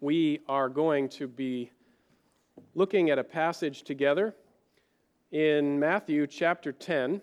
we are going to be looking at a passage together in Matthew chapter 10.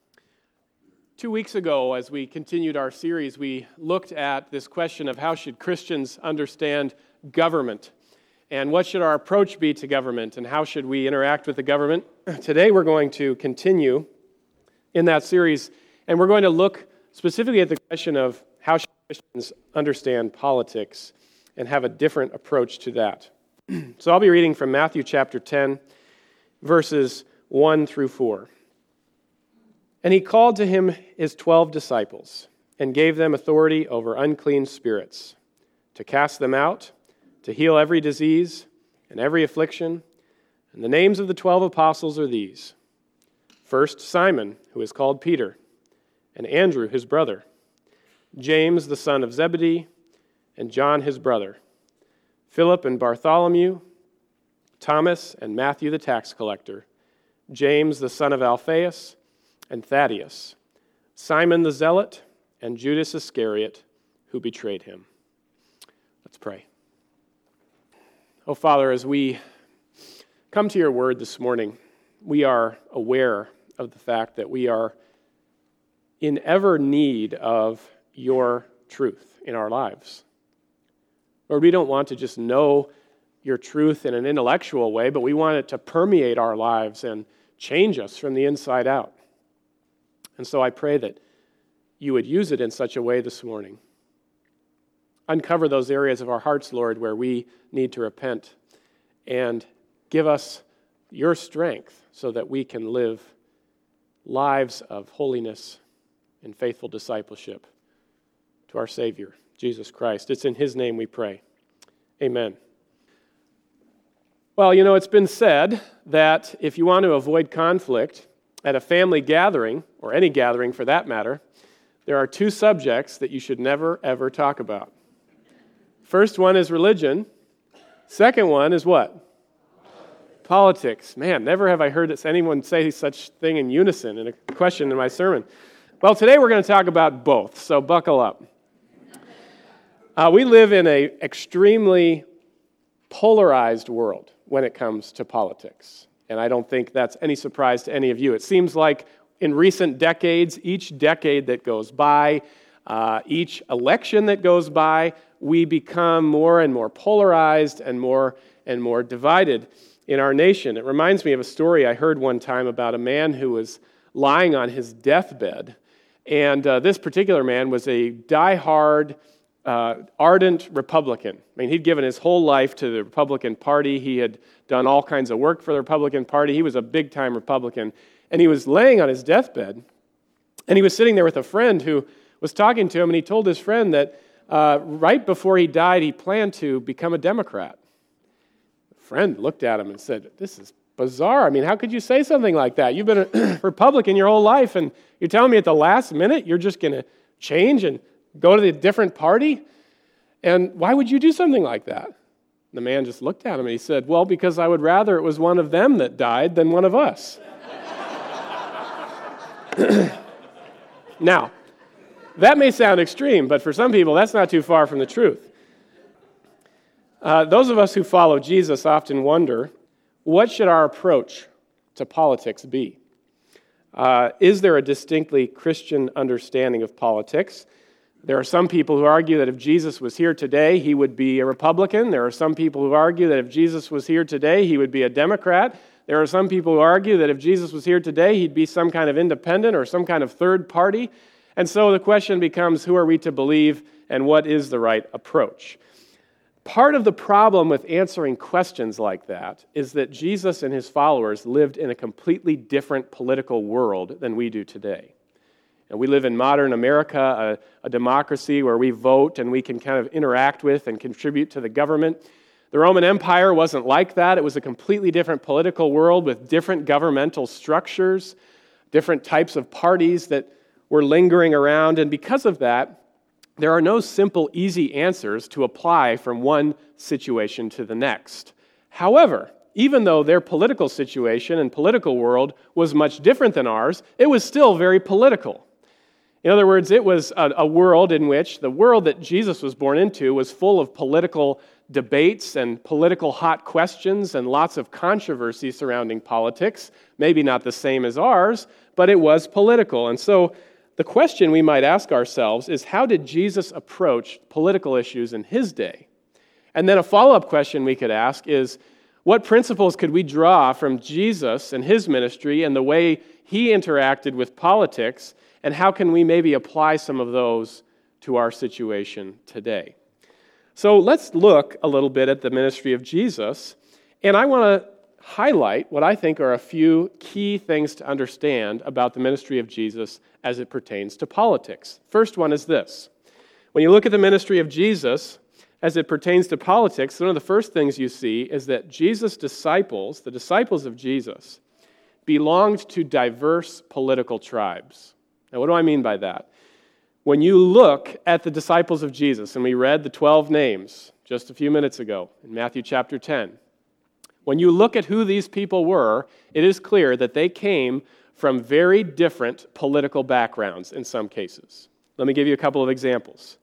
2 weeks ago, as we continued our series, we looked at this question of how should Christians understand government, and what should our approach be to government, and how should we interact with the government. Today we're going to continue in that series, and we're going to look specifically at the question of how should Christians understand politics and have a different approach to that. So I'll be reading from Matthew chapter 10, verses 1 through 4. And he called to him his 12 disciples, and gave them authority over unclean spirits, to cast them out, to heal every disease and every affliction. And the names of the 12 apostles are these: first, Simon, who is called Peter, and Andrew his brother, James the son of Zebedee, and John his brother, Philip and Bartholomew, Thomas and Matthew the tax collector, James the son of Alphaeus, and Thaddeus, Simon the Zealot, and Judas Iscariot, who betrayed him. Let's pray. Oh, Father, as we come to your word this morning, we are aware of the fact that we are in ever need of your truth in our lives. Lord, we don't want to just know your truth in an intellectual way, but we want it to permeate our lives and change us from the inside out. And so I pray that you would use it in such a way this morning. Uncover those areas of our hearts, Lord, where we need to repent, and give us your strength so that we can live lives of holiness and faithful discipleship to our Savior, Jesus Christ. It's in his name we pray. Amen. Well, you know, it's been said that if you want to avoid conflict at a family gathering, or any gathering for that matter, there are two subjects that you should never, ever talk about. First one is religion. Second one is what? Politics. Man, never have I heard anyone say such thing in unison in a question in my sermon. Well, today we're going to talk about both, so buckle up. We live in an extremely polarized world when it comes to politics, and I don't think that's any surprise to any of you. It seems like in recent decades, each decade that goes by, each election that goes by, we become more and more polarized and more divided in our nation. It reminds me of a story I heard one time about a man who was lying on his deathbed, and this particular man was a die-hard, ardent Republican. I mean, he'd given his whole life to the Republican Party. He had done all kinds of work for the Republican Party. He was a big-time Republican. And he was laying on his deathbed, and he was sitting there with a friend who was talking to him, and he told his friend that right before he died, he planned to become a Democrat. The friend looked at him and said, "This is bizarre. I mean, how could you say something like that? You've been a Republican your whole life, and you're telling me at the last minute you're just going to change and go to a different party? And why would you do something like that?" The man just looked at him and he said, "Well, because I would rather it was one of them that died than one of us." Now, that may sound extreme, but for some people that's not too far from the truth. Those of us who follow Jesus often wonder, what should our approach to politics be? Is there a distinctly Christian understanding of politics? There are some people who argue that if Jesus was here today, he would be a Republican. There are some people who argue that if Jesus was here today, he would be a Democrat. There are some people who argue that if Jesus was here today, he'd be some kind of independent or some kind of third party. And so the question becomes, who are we to believe, and what is the right approach? Part of the problem with answering questions like that is that Jesus and his followers lived in a completely different political world than we do today. And we live in modern America, a democracy where we vote and we can kind of interact with and contribute to the government. The Roman Empire wasn't like that. It was a completely different political world with different governmental structures, different types of parties that were lingering around. And because of that, there are no simple, easy answers to apply from one situation to the next. However, even though their political situation and political world was much different than ours, it was still very political. In other words, it was a world in which the world that Jesus was born into was full of political debates and political hot questions and lots of controversy surrounding politics. Maybe not the same as ours, but it was political. And so the question we might ask ourselves is, how did Jesus approach political issues in his day? And then a follow-up question we could ask is, what principles could we draw from Jesus and his ministry and the way he interacted with politics, and how can we maybe apply some of those to our situation today? So let's look a little bit at the ministry of Jesus, and I want to highlight what I think are a few key things to understand about the ministry of Jesus as it pertains to politics. First one is this. When you look at the ministry of Jesus as it pertains to politics, one of the first things you see is that Jesus' disciples, the disciples of Jesus, belonged to diverse political tribes. Now, what do I mean by that? When you look at the disciples of Jesus, and we read the 12 names just a few minutes ago in Matthew chapter 10, when you look at who these people were, it is clear that they came from very different political backgrounds in some cases. Let me give you a couple of examples.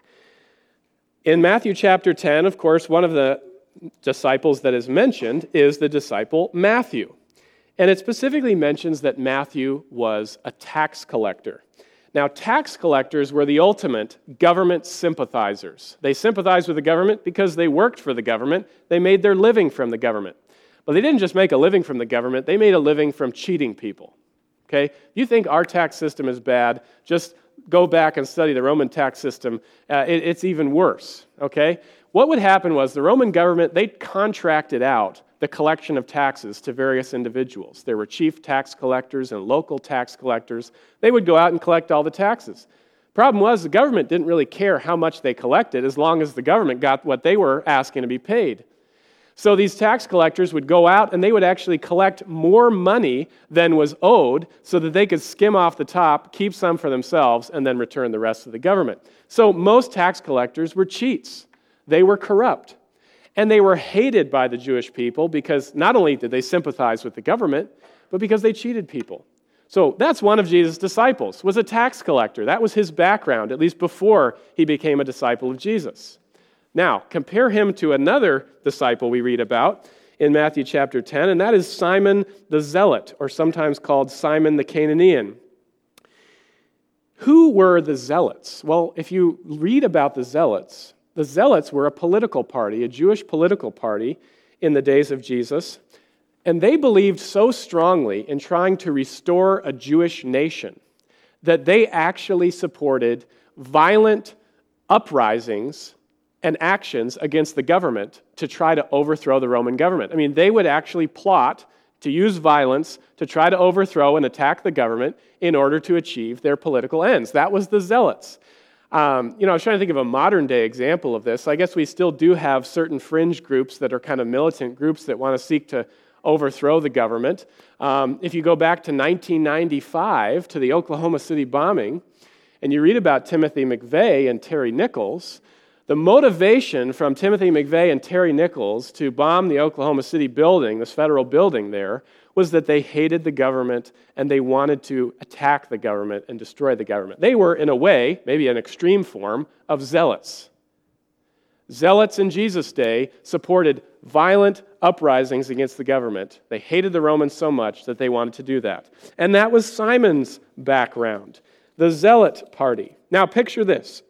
In Matthew chapter 10, of course, one of the disciples that is mentioned is the disciple Matthew. And it specifically mentions that Matthew was a tax collector. Now, tax collectors were the ultimate government sympathizers. They sympathized with the government because they worked for the government. They made their living from the government. But they didn't just make a living from the government, they made a living from cheating people. Okay? You think our tax system is bad, just go back and study the Roman tax system. It's even worse. Okay? What would happen was the Roman government, they contracted out the collection of taxes to various individuals. There were chief tax collectors and local tax collectors. They would go out and collect all the taxes. Problem was, the government didn't really care how much they collected as long as the government got what they were asking to be paid. So these tax collectors would go out and they would actually collect more money than was owed so that they could skim off the top, keep some for themselves, and then return the rest to the government. So most tax collectors were cheats. They were corrupt. And they were hated by the Jewish people because not only did they sympathize with the government, but because they cheated people. So that's one of Jesus' disciples, was a tax collector. That was his background, at least before he became a disciple of Jesus. Now, compare him to another disciple we read about in Matthew chapter 10, and that is Simon the Zealot, or sometimes called Simon the Canaanian. Who were the Zealots? Well, if you read about the Zealots were a political party, a Jewish political party in the days of Jesus, and they believed so strongly in trying to restore a Jewish nation that they actually supported violent uprisings and actions against the government to try to overthrow the Roman government. I mean, they would actually plot to use violence to try to overthrow and attack the government in order to achieve their political ends. That was the Zealots. I was trying to think of a modern-day example of this. I guess we still do have certain fringe groups that are kind of militant groups that want to seek to overthrow the government. If you go back to 1995, to the Oklahoma City bombing, and you read about Timothy McVeigh and Terry Nichols, the motivation from Timothy McVeigh and Terry Nichols to bomb the Oklahoma City building, this federal building there, was that they hated the government and they wanted to attack the government and destroy the government. They were, in a way, maybe an extreme form, of zealots. Zealots in Jesus' day supported violent uprisings against the government. They hated the Romans so much that they wanted to do that. And that was Simon's background, the Zealot party. Now picture this.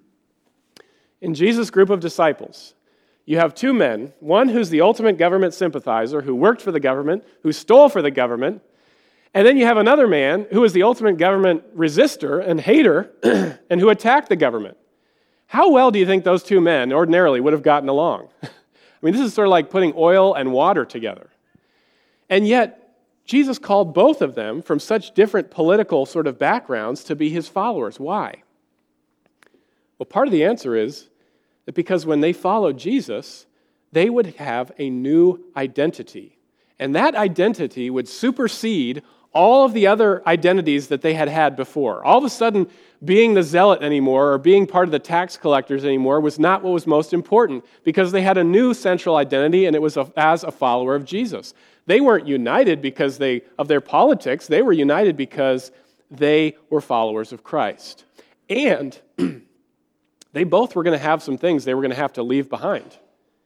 In Jesus' group of disciples, you have two men, one who's the ultimate government sympathizer, who worked for the government, who stole for the government, and then you have another man who is the ultimate government resistor and hater and who attacked the government. How well do you think those two men ordinarily would have gotten along? I mean, this is sort of like putting oil and water together. And yet, Jesus called both of them from such different political sort of backgrounds to be his followers. Why? Well, part of the answer is that because when they followed Jesus, they would have a new identity. And that identity would supersede all of the other identities that they had had before. All of a sudden, being the zealot anymore or being part of the tax collectors anymore was not what was most important because they had a new central identity, and it was as a follower of Jesus. They weren't united because of their politics. They were united because they were followers of Christ. And they both were going to have some things they were going to have to leave behind.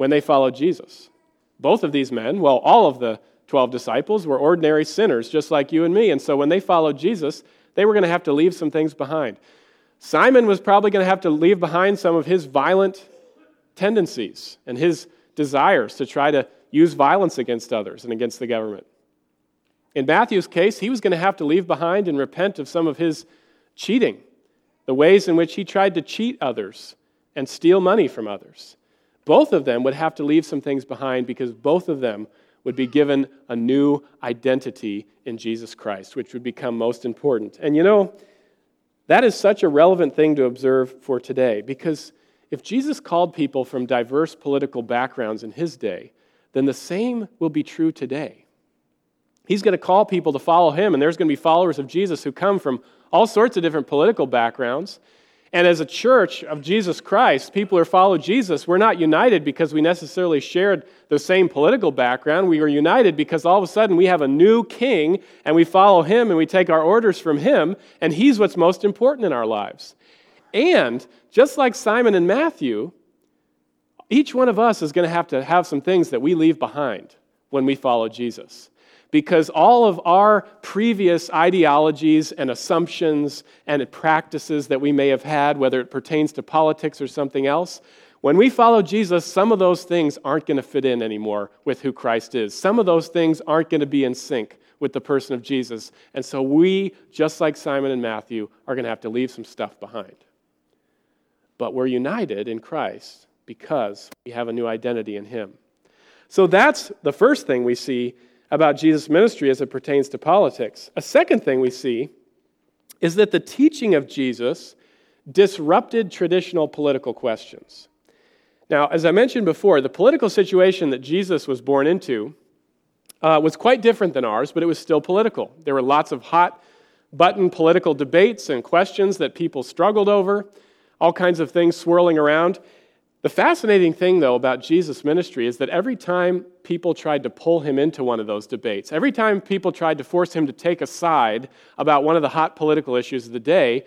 when they followed Jesus. Both of these men, well, all of the 12 disciples were ordinary sinners just like you and me. And so when they followed Jesus, they were going to have to leave some things behind. Simon was probably going to have to leave behind some of his violent tendencies and his desires to try to use violence against others and against the government. In Matthew's case, he was going to have to leave behind and repent of some of his cheating, the ways in which he tried to cheat others and steal money from others. Both of them would have to leave some things behind because both of them would be given a new identity in Jesus Christ, which would become most important. And you know, that is such a relevant thing to observe for today, because if Jesus called people from diverse political backgrounds in his day, then the same will be true today. He's going to call people to follow him, and there's going to be followers of Jesus who come from all sorts of different political backgrounds. And as a church of Jesus Christ, people who follow Jesus, we're not united because we necessarily shared the same political background. We are united because all of a sudden we have a new king, and we follow him, and we take our orders from him, and he's what's most important in our lives. And just like Simon and Matthew, each one of us is going to have some things that we leave behind when we follow Jesus. Because all of our previous ideologies and assumptions and practices that we may have had, whether it pertains to politics or something else, when we follow Jesus, some of those things aren't going to fit in anymore with who Christ is. Some of those things aren't going to be in sync with the person of Jesus. And so we, just like Simon and Matthew, are going to have to leave some stuff behind. But we're united in Christ because we have a new identity in him. So that's the first thing we see about Jesus' ministry as it pertains to politics. A second thing we see is that the teaching of Jesus disrupted traditional political questions. Now, as I mentioned before, the political situation that Jesus was born into was quite different than ours, but it was still political. There were lots of hot-button political debates and questions that people struggled over, all kinds of things swirling around. The fascinating thing, though, about Jesus' ministry is that every time people tried to pull him into one of those debates, every time people tried to force him to take a side about one of the hot political issues of the day,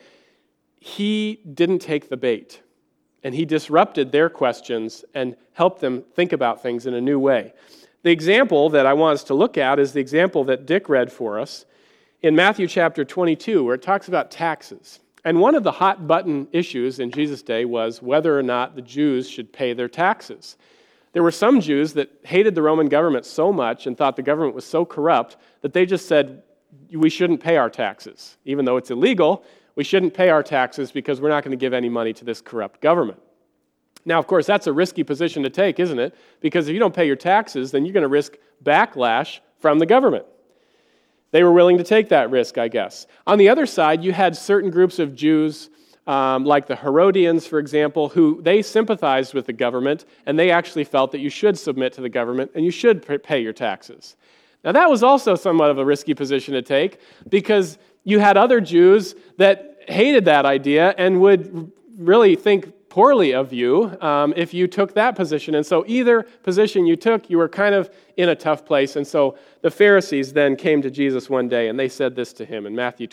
he didn't take the bait. And he disrupted their questions and helped them think about things in a new way. The example that I want us to look at is the example that Dick read for us in Matthew chapter 22, where it talks about taxes. And one of the hot-button issues in Jesus' day was whether or not the Jews should pay their taxes. There were some Jews that hated the Roman government so much and thought the government was so corrupt that they just said, we shouldn't pay our taxes. Even though it's illegal, we shouldn't pay our taxes because we're not going to give any money to this corrupt government. Now, of course, that's a risky position to take, isn't it? Because if you don't pay your taxes, then you're going to risk backlash from the government. They were willing to take that risk, I guess. On the other side, you had certain groups of Jews, like the Herodians, for example, who they sympathized with the government, and they actually felt that you should submit to the government and you should pay your taxes. Now, that was also somewhat of a risky position to take, because you had other Jews that hated that idea and would really think poorly of you if you took that position. And so either position you took, you were kind of in a tough place. And so the Pharisees then came to Jesus one day, and they said this to him in Matthew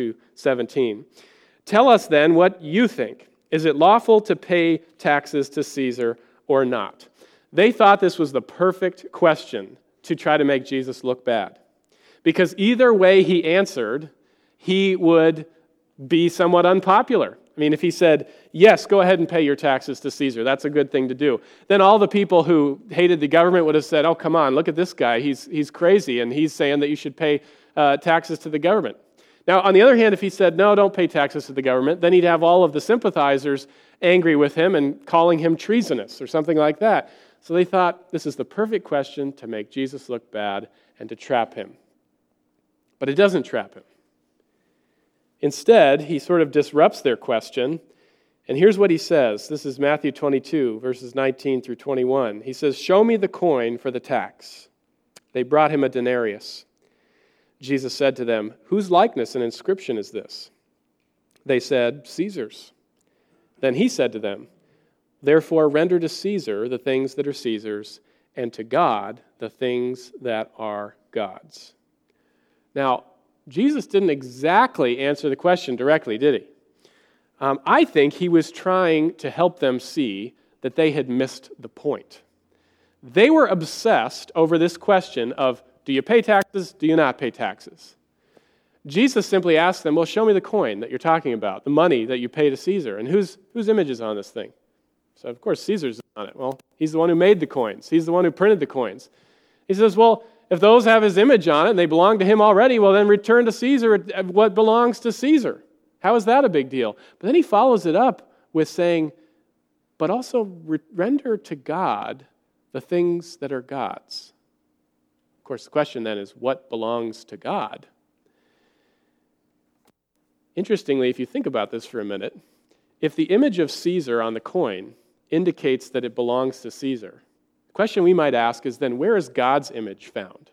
22:17. Tell us then what you think. Is it lawful to pay taxes to Caesar or not? They thought this was the perfect question to try to make Jesus look bad. Because either way he answered, he would be somewhat unpopular. I mean, if he said, yes, go ahead and pay your taxes to Caesar, that's a good thing to do, then all the people who hated the government would have said, oh, come on, look at this guy, he's crazy, and he's saying that you should pay taxes to the government. Now, on the other hand, if he said, no, don't pay taxes to the government, then he'd have all of the sympathizers angry with him and calling him treasonous or something like that. So they thought, this is the perfect question to make Jesus look bad and to trap him. But it doesn't trap him. Instead, he sort of disrupts their question, and here's what he says. This is Matthew 22, verses 19 through 21. He says, show me the coin for the tax. They brought him a denarius. Jesus said to them, whose likeness and inscription is this? They said, Caesar's. Then he said to them, therefore render to Caesar the things that are Caesar's, and to God the things that are God's. Now, Jesus didn't exactly answer the question directly, did he? I think he was trying to help them see that they had missed the point. They were obsessed over this question of, do you pay taxes, do you not pay taxes? Jesus simply asked them, well, show me the coin that you're talking about, the money that you pay to Caesar, and whose image is on this thing? So, of course, Caesar's on it. Well, he's the one who made the coins. He's the one who printed the coins. He says, well, if those have his image on it and they belong to him already, well, then return to Caesar what belongs to Caesar. How is that a big deal? But then he follows it up with saying, but also render to God the things that are God's. Of course, the question then is, what belongs to God? Interestingly, if you think about this for a minute, if the image of Caesar on the coin indicates that it belongs to Caesar, the question we might ask is then, where is God's image found?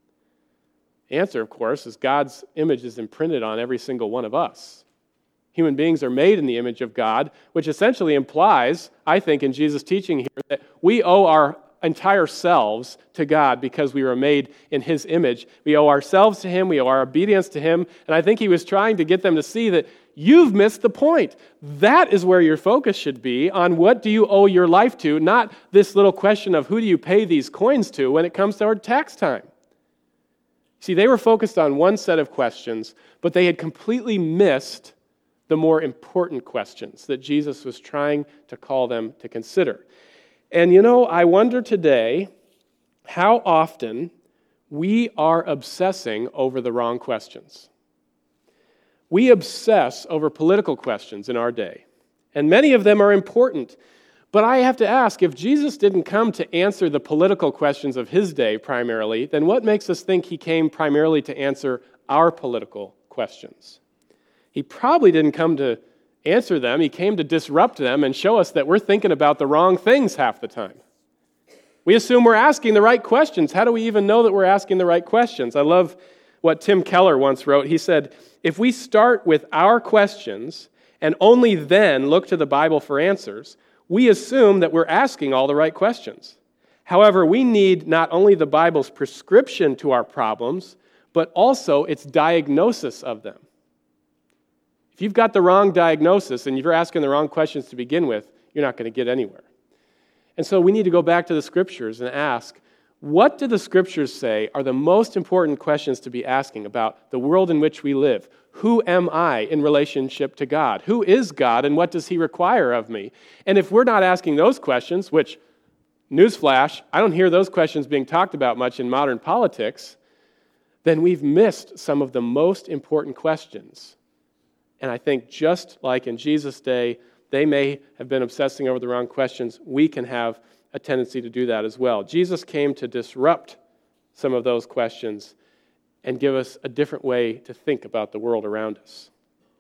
The answer, of course, is God's image is imprinted on every single one of us. Human beings are made in the image of God, which essentially implies, I think, in Jesus' teaching here, that we owe our entire selves to God because we were made in His image. We owe ourselves to Him. We owe our obedience to Him. And I think He was trying to get them to see that you've missed the point. That is where your focus should be, on what do you owe your life to, not this little question of who do you pay these coins to when it comes to our tax time. See, they were focused on one set of questions, but they had completely missed the more important questions that Jesus was trying to call them to consider. And I wonder today how often we are obsessing over the wrong questions. We obsess over political questions in our day, and many of them are important. But I have to ask, if Jesus didn't come to answer the political questions of His day primarily, then what makes us think He came primarily to answer our political questions? He probably didn't come to answer them. He came to disrupt them and show us that we're thinking about the wrong things half the time. We assume we're asking the right questions. How do we even know that we're asking the right questions? I love what Tim Keller once wrote. He said, if we start with our questions and only then look to the Bible for answers, we assume that we're asking all the right questions. However, we need not only the Bible's prescription to our problems, but also its diagnosis of them. If you've got the wrong diagnosis and you're asking the wrong questions to begin with, you're not going to get anywhere. And so we need to go back to the Scriptures and ask, what do the Scriptures say are the most important questions to be asking about the world in which we live? Who am I in relationship to God? Who is God and what does He require of me? And if we're not asking those questions, which, newsflash, I don't hear those questions being talked about much in modern politics, then we've missed some of the most important questions. And I think just like in Jesus' day, they may have been obsessing over the wrong questions, we can have a tendency to do that as well. Jesus came to disrupt some of those questions and give us a different way to think about the world around us.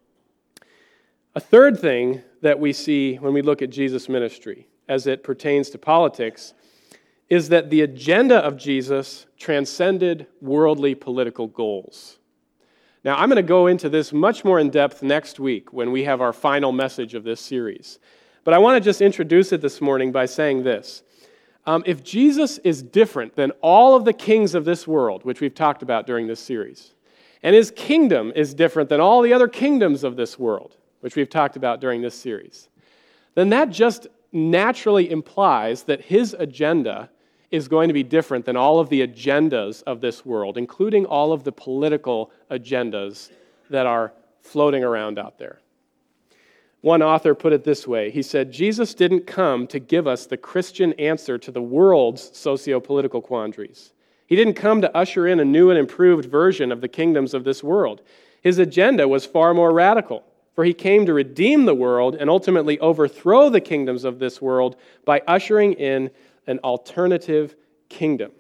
A third thing that we see when we look at Jesus' ministry as it pertains to politics is that the agenda of Jesus transcended worldly political goals. Now, I'm going to go into this much more in depth next week when we have our final message of this series. But I want to just introduce it this morning by saying this. If Jesus is different than all of the kings of this world, which we've talked about during this series, and His kingdom is different than all the other kingdoms of this world, which we've talked about during this series, then that just naturally implies that His agenda is going to be different than all of the agendas of this world, including all of the political agendas that are floating around out there. One author put it this way. He said, Jesus didn't come to give us the Christian answer to the world's socio-political quandaries. He didn't come to usher in a new and improved version of the kingdoms of this world. His agenda was far more radical, for He came to redeem the world and ultimately overthrow the kingdoms of this world by ushering in an alternative kingdom.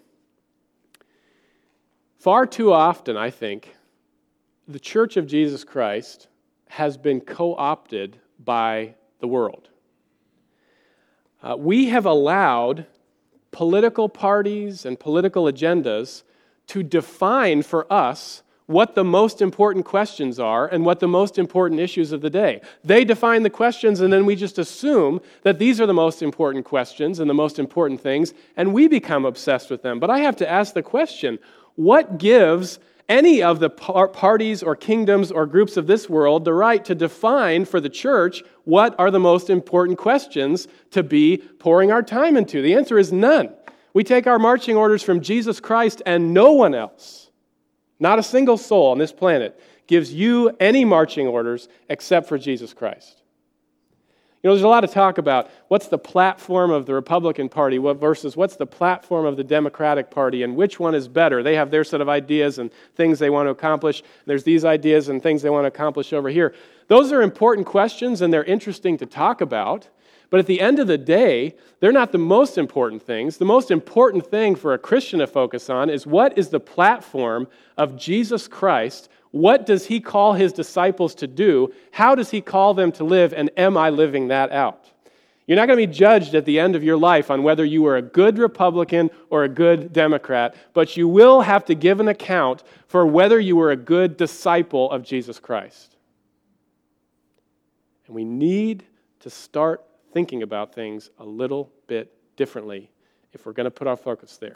Far too often, I think, the Church of Jesus Christ has been co-opted by the world. We have allowed political parties and political agendas to define for us what the most important questions are and what the most important issues of the day. They define the questions, and then we just assume that these are the most important questions and the most important things, and we become obsessed with them. But I have to ask the question, what gives any of the parties or kingdoms or groups of this world the right to define for the church what are the most important questions to be pouring our time into? The answer is none. We take our marching orders from Jesus Christ, and no one else, not a single soul on this planet, gives you any marching orders except for Jesus Christ. You know, there's a lot of talk about what's the platform of the Republican Party versus what's the platform of the Democratic Party and which one is better. They have their set of ideas and things they want to accomplish. There's these ideas and things they want to accomplish over here. Those are important questions and they're interesting to talk about. But at the end of the day, they're not the most important things. The most important thing for a Christian to focus on is what is the platform of Jesus Christ. What does he call his disciples to do? How does he call them to live? And am I living that out? You're not going to be judged at the end of your life on whether you were a good Republican or a good Democrat, but you will have to give an account for whether you were a good disciple of Jesus Christ. And we need to start thinking about things a little bit differently if we're going to put our focus there.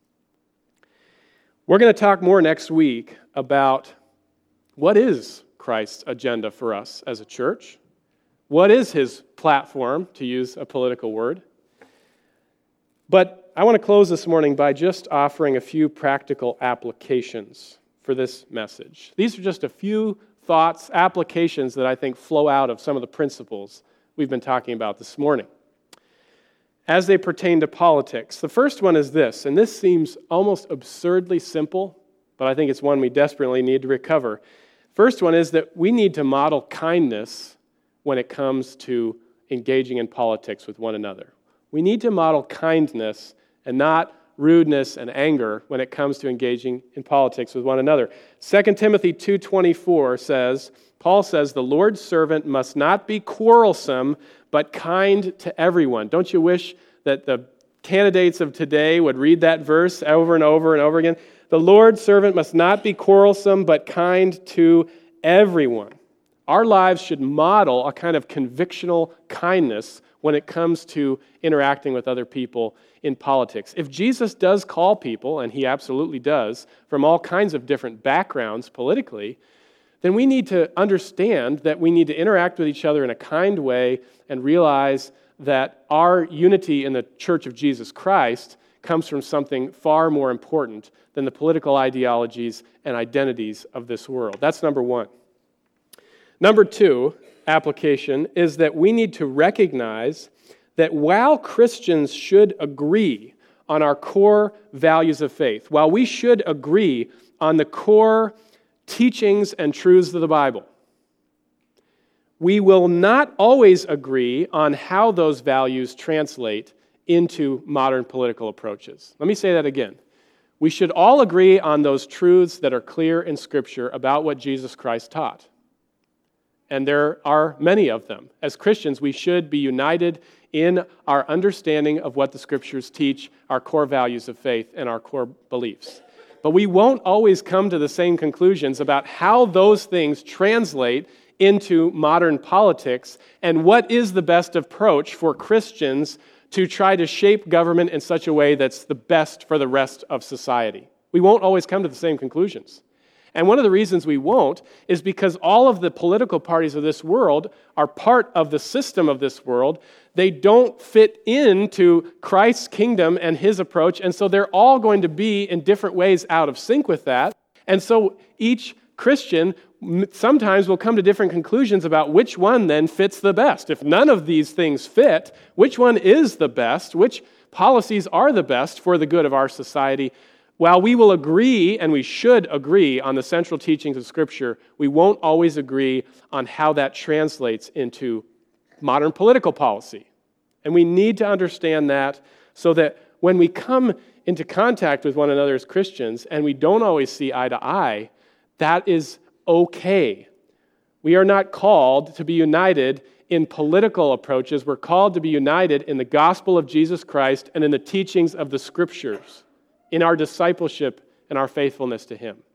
We're going to talk more next week about what is Christ's agenda for us as a church? What is his platform, to use a political word? But I want to close this morning by just offering a few practical applications for this message. These are just a few thoughts, applications that I think flow out of some of the principles we've been talking about this morning as they pertain to politics. The first one is this, and this seems almost absurdly simple, but I think it's one we desperately need to recover. First one is that we need to model kindness when it comes to engaging in politics with one another. We need to model kindness and not rudeness and anger when it comes to engaging in politics with one another. 2 Timothy 2:24 says, Paul says, the Lord's servant must not be quarrelsome, but kind to everyone. Don't you wish that the candidates of today would read that verse over and over and over again? The Lord's servant must not be quarrelsome, but kind to everyone. Our lives should model a kind of convictional kindness when it comes to interacting with other people in politics. If Jesus does call people, and he absolutely does, from all kinds of different backgrounds politically, then we need to understand that we need to interact with each other in a kind way and realize that our unity in the Church of Jesus Christ comes from something far more important than the political ideologies and identities of this world. That's number one. Number two application is that we need to recognize that while Christians should agree on our core values of faith, while we should agree on the core teachings and truths of the Bible, we will not always agree on how those values translate into modern political approaches. Let me say that again. We should all agree on those truths that are clear in Scripture about what Jesus Christ taught. And there are many of them. As Christians, we should be united in our understanding of what the Scriptures teach, our core values of faith, and our core beliefs. But we won't always come to the same conclusions about how those things translate into modern politics and what is the best approach for Christians to try to shape government in such a way that's the best for the rest of society. We won't always come to the same conclusions. And one of the reasons we won't is because all of the political parties of this world are part of the system of this world. They don't fit into Christ's kingdom and his approach, and so they're all going to be in different ways out of sync with that. And so each Christian sometimes will come to different conclusions about which one then fits the best. If none of these things fit, which one is the best? Which policies are the best for the good of our society? While we will agree, and we should agree, on the central teachings of Scripture, we won't always agree on how that translates into modern political policy. And we need to understand that so that when we come into contact with one another as Christians and we don't always see eye to eye, that is okay. We are not called to be united in political approaches. We're called to be united in the gospel of Jesus Christ and in the teachings of the Scriptures, in our discipleship and our faithfulness to him.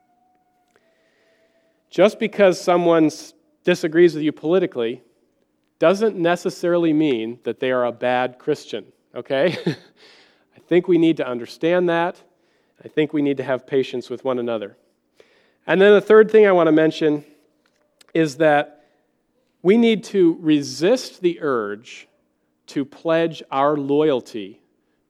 Just because someone disagrees with you politically doesn't necessarily mean that they are a bad Christian, okay? I think we need to understand that. I think we need to have patience with one another. And then the third thing I want to mention is that we need to resist the urge to pledge our loyalty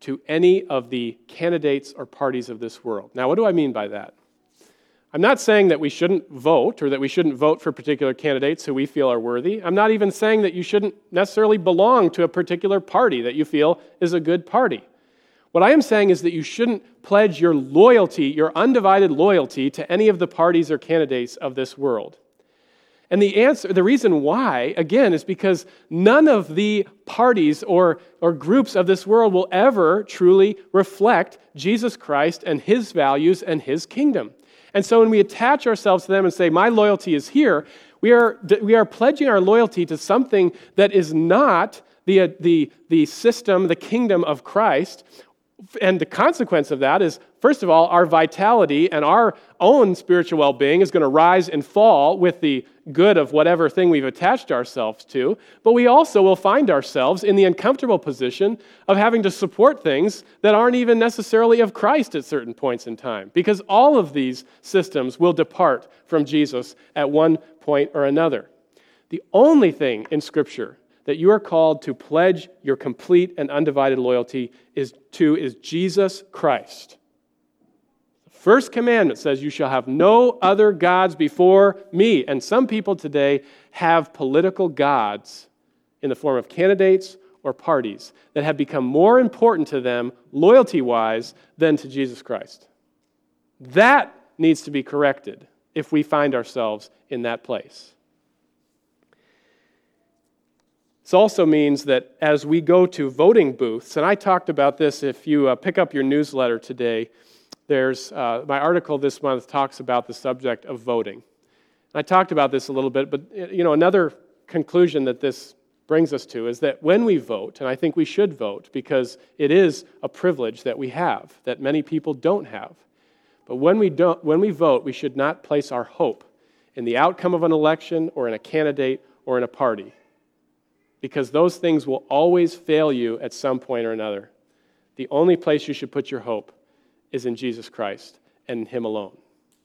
to any of the candidates or parties of this world. Now, what do I mean by that? I'm not saying that we shouldn't vote or that we shouldn't vote for particular candidates who we feel are worthy. I'm not even saying that you shouldn't necessarily belong to a particular party that you feel is a good party. What I am saying is that you shouldn't pledge your loyalty, your undivided loyalty, to any of the parties or candidates of this world. And the reason why, again, is because none of the parties or groups of this world will ever truly reflect Jesus Christ and His values and His kingdom. And so when we attach ourselves to them and say, my loyalty is here, we are pledging our loyalty to something that is not the system, the kingdom of Christ. And the consequence of that is, first of all, our vitality and our own spiritual well-being is going to rise and fall with the good of whatever thing we've attached ourselves to. But we also will find ourselves in the uncomfortable position of having to support things that aren't even necessarily of Christ at certain points in time. Because all of these systems will depart from Jesus at one point or another. The only thing in Scripture that you are called to pledge your complete and undivided loyalty is Jesus Christ. The first commandment says, you shall have no other gods before me. And some people today have political gods in the form of candidates or parties that have become more important to them, loyalty-wise, than to Jesus Christ. That needs to be corrected if we find ourselves in that place. This also means that as we go to voting booths, and I talked about this if you pick up your newsletter today, there's my article this month talks about the subject of voting. And I talked about this a little bit, but another conclusion that this brings us to is that when we vote, and I think we should vote because it is a privilege that we have that many people don't have. But when we vote, we should not place our hope in the outcome of an election or in a candidate or in a party. Because those things will always fail you at some point or another. The only place you should put your hope is in Jesus Christ and in Him alone.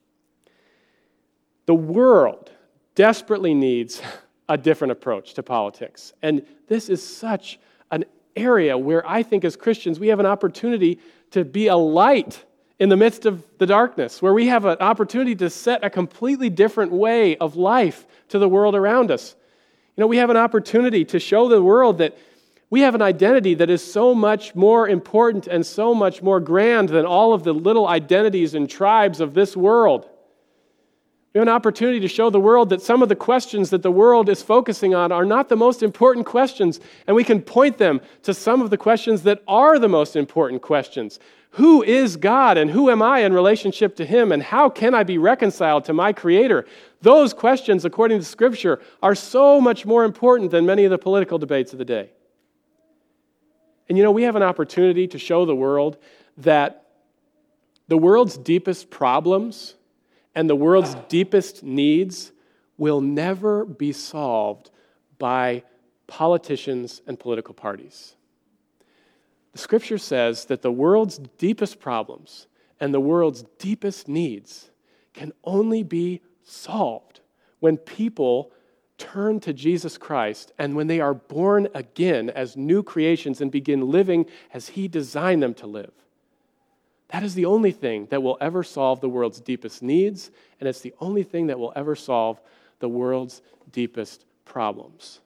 The world desperately needs a different approach to politics. And this is such an area where I think as Christians we have an opportunity to be a light in the midst of the darkness, where we have an opportunity to set a completely different way of life to the world around us. We have an opportunity to show the world that we have an identity that is so much more important and so much more grand than all of the little identities and tribes of this world. We have an opportunity to show the world that some of the questions that the world is focusing on are not the most important questions, and we can point them to some of the questions that are the most important questions. Who is God, and who am I in relationship to Him, and how can I be reconciled to my Creator? Those questions, according to Scripture, are so much more important than many of the political debates of the day. And we have an opportunity to show the world that the world's deepest problems and the world's deepest needs will never be solved by politicians and political parties. The Scripture says that the world's deepest problems and the world's deepest needs can only be solved when people turn to Jesus Christ and when they are born again as new creations and begin living as He designed them to live. That is the only thing that will ever solve the world's deepest needs, and it's the only thing that will ever solve the world's deepest problems.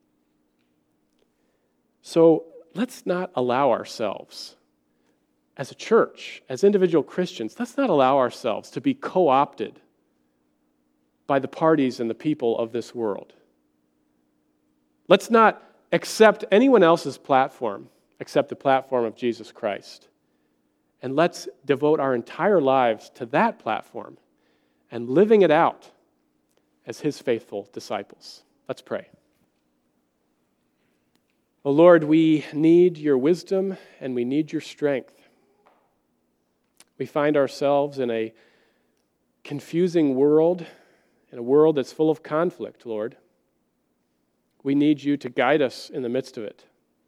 So let's not allow ourselves, as a church, as individual Christians, let's not allow ourselves to be co-opted by the parties and the people of this world. Let's not accept anyone else's platform except the platform of Jesus Christ. And let's devote our entire lives to that platform and living it out as His faithful disciples. Let's pray. Oh Lord, we need your wisdom and we need your strength. We find ourselves in a confusing world, in a world that's full of conflict, Lord. We need you to guide us in the midst of it.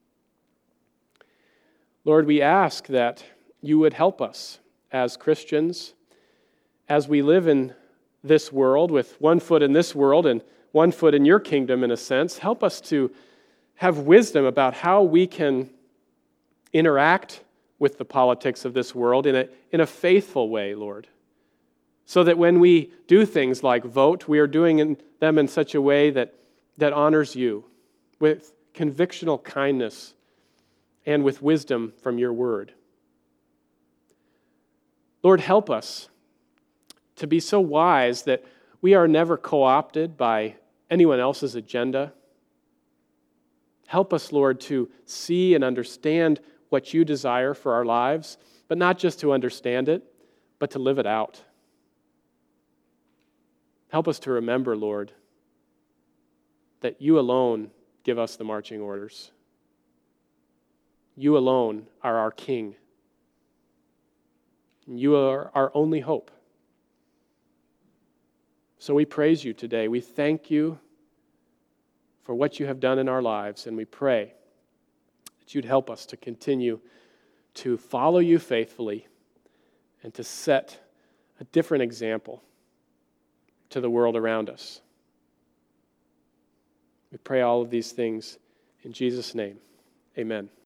Lord, we ask that you would help us as Christians as we live in this world with one foot in this world and one foot in your kingdom in a sense. Help us to have wisdom about how we can interact with the politics of this world in a faithful way, Lord. So that when we do things like vote, we are doing them in such a way that honors you, with convictional kindness and with wisdom from your word. Lord, help us to be so wise that we are never co-opted by anyone else's agenda. Help us, Lord, to see and understand what you desire for our lives, but not just to understand it, but to live it out. Help us to remember, Lord, that you alone give us the marching orders. You alone are our King. You are our only hope. So we praise you today. We thank you for what you have done in our lives, and we pray that you'd help us to continue to follow you faithfully and to set a different example to the world around us. We pray all of these things in Jesus' name. Amen.